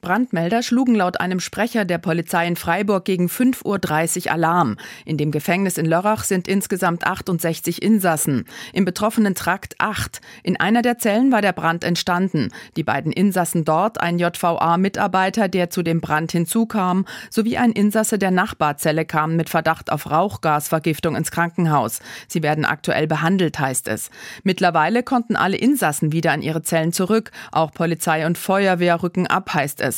Brandmelder schlugen laut einem Sprecher der Polizei in Freiburg gegen 5:30 Uhr Alarm. In dem Gefängnis in Lörrach sind insgesamt 68 Insassen. Im betroffenen Trakt 8. In einer der Zellen war der Brand entstanden. Die beiden Insassen dort, ein JVA-Mitarbeiter, der zu dem Brand hinzukam, sowie ein Insasse der Nachbarzelle kamen mit Verdacht auf Rauchgasvergiftung ins Krankenhaus. Sie werden aktuell behandelt, heißt es. Mittlerweile konnten alle Insassen wieder an ihre Zellen zurück. Auch Polizei und Feuerwehr rücken ab, heißt es.